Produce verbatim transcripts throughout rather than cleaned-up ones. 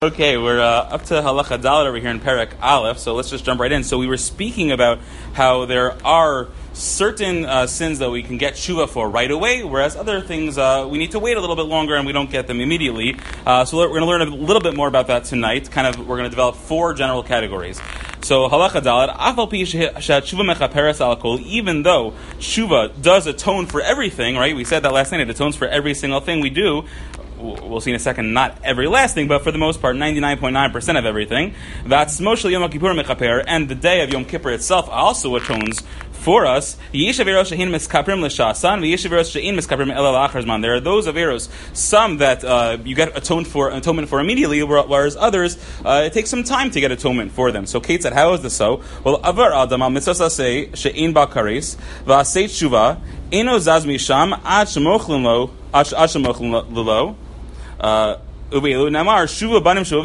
Okay, we're uh, up to Halacha Dalet over here in Perek Aleph, so let's just jump right in. So we were speaking about how there are certain uh, sins that we can get tshuva for right away, whereas other things uh, we need to wait a little bit longer and we don't get them immediately. Uh, so we're going to learn a little bit more about that tonight. Kind of, we're going to develop four general categories. So Halacha Dalet, Afal pi she'tshuva mechaperes al kol, even though tshuva does atone for everything, right? We said that last night, it atones for every single thing we do. We'll see in a second, not every last thing, but for the most part, ninety-nine point nine percent of everything. That's Moshel Yom Kippur Mechaper, and the day of Yom Kippur itself also atones for us. There are those averos, some that uh, you get atoned for, atonement for immediately, whereas others, uh, it takes some time to get atonement for them. So, Kate said, how is this so? Well, Avar Adam al mitzvah say she'in ba kares va'asei tshuva eno zaz misham ad shemochlin lo ad shemochlin lo. Uh, Right, so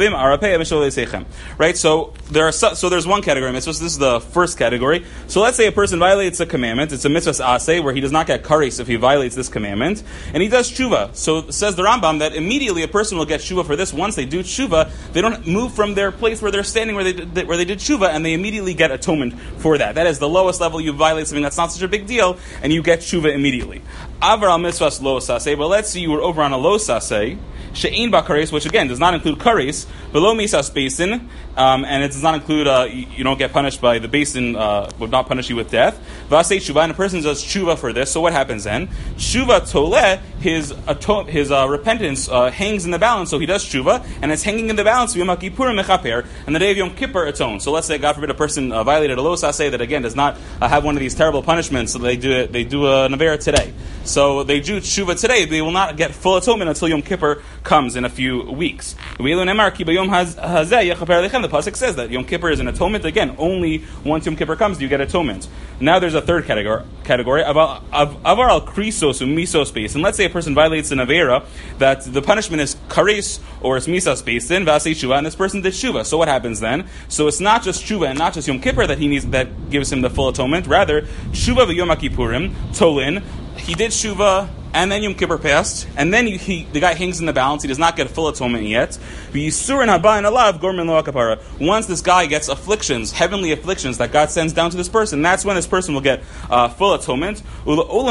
there are so, so there's one category of mitzvahs. This is the first category. So let's say a person violates a commandment. It's a mitzvahs aseh, where he does not get kares if he violates this commandment, and he does tshuva. So says the Rambam that immediately a person will get tshuva for this. Once they do tshuva, they don't move from their place where they're standing, where they did, where they did tshuva, and they immediately get atonement for that. That is the lowest level. You violate something that's not such a big deal, and you get tshuva immediately. Avar al mitzvahs lo saseh, but let's say you were over on a lo saseh, she'in ba kares, which again does not include kares, below misas basin, um, and it does not include, uh, you, you don't get punished by the basin, uh, would not punish you with death. Vasei tshuva, and a person does tshuva for this, so what happens then? Tshuva toleh, his ato- his uh, repentance uh, hangs in the balance, so he does tshuva, and it's hanging in the balance of Yom Kippur mechaper, and the day of Yom Kippur atones. So let's say, God forbid, a person uh, violated a lo saseh that again does not uh, have one of these terrible punishments, so they do it, they do a nevera today. So they do tshuva today, they will not get full atonement until Yom Kippur comes in a few weeks. The pasuk says that Yom Kippur is an atonement. Again, only once Yom Kippur comes do you get atonement. Now there's a third category, category avar al krisos misos space. And let's say a person violates an avera that the punishment is kares or it's misas basin vasei tshuva, and this person did tshuva. So what happens then? So it's not just tshuva and not just Yom Kippur that he needs that gives him the full atonement. Rather, tshuva v'Yom Kippurim tolin. He did tshuva, and then Yom Kippur passed, and then he, he, the guy hangs in the balance. He does not get full atonement yet. Once this guy gets afflictions, heavenly afflictions that God sends down to this person, that's when this person will get uh, full atonement. The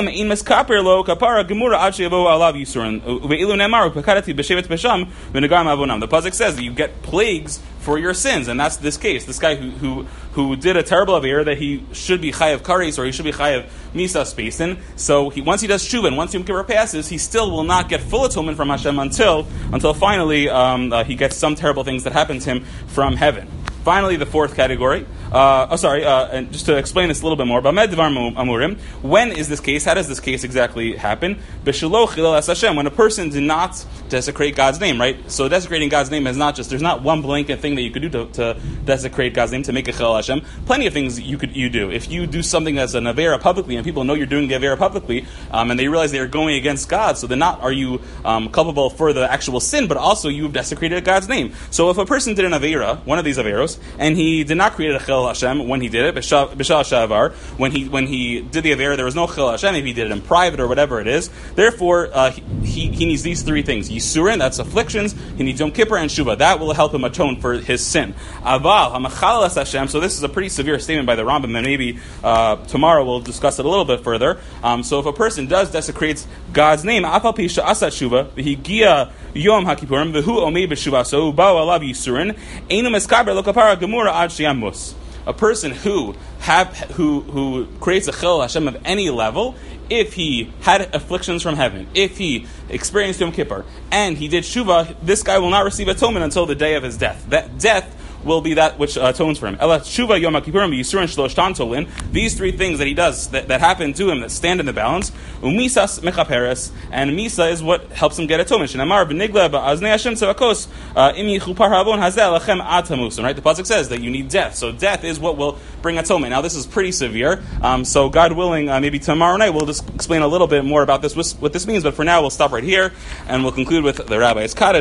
pasuk says that you get plagues for your sins, and that's this case. This guy who who, who did a terrible avera that he should be chayav kares or he should be chayav misas basin. So he, once he does tshuva and once Yom Kippur passes, he still will not get full atonement from Hashem until until finally um, uh, he gets some terrible things that happen to him from heaven. Finally, the fourth category. Uh, oh, sorry. Uh, and just to explain this a little bit more, when is this case? How does this case exactly happen? When a person did not desecrate God's name, right? So desecrating God's name is not just, there's not one blanket thing that you could do to, to desecrate God's name, to make a chilul Hashem. Plenty of things you could you do. If you do something that's an avera publicly, and people know you're doing the avera publicly, um, and they realize they are going against God, so then not are you um, culpable for the actual sin, but also you've desecrated God's name. So if a person did an avera, one of these averos, and he did not create a chilul Hashem when he did it, b'shal shavar, when he when he did the avera, there was no chilul Hashem. If he did it in private or whatever it is, therefore uh, he he needs these three things: yisurin, that's afflictions. He needs Yom Kippur and Shuvah. That will help him atone for his sin. Aval hamachal es Hashem. So this is a pretty severe statement by the Rambam, and maybe uh, tomorrow we'll discuss it a little bit further. Um, so if a person does desecrate God's name, afal pi she'asat shuvah v'higia Yom HaKippurim v'hu omei b'shuvaso u'bao alav yisurin einu meskaber lo kapara gemura ad sheyamus. A person who have who who creates a chilul Hashem of any level, if he had afflictions from heaven, if he experienced Yom Kippur, and he did Shuvah, this guy will not receive atonement until the day of his death. That death will be that which uh, atones for him. Shuvah Yom Kippurim Yisurin Shlosh Tolin. These three things that he does that, that happen to him that stand in the balance. Umisas mechaperes, and misa is what helps him get atonement. Shenamar v'nigla ba'aznei Hashem tzavakos imi chupar havon hazel lachem ad hamusin. Right, the pasuk says that you need death. So death is what will bring atonement. Now this is pretty severe. Um, so God willing, uh, maybe tomorrow night we'll just explain a little bit more about this, what this means. But for now, we'll stop right here and we'll conclude with the Rabbi's Kaddish.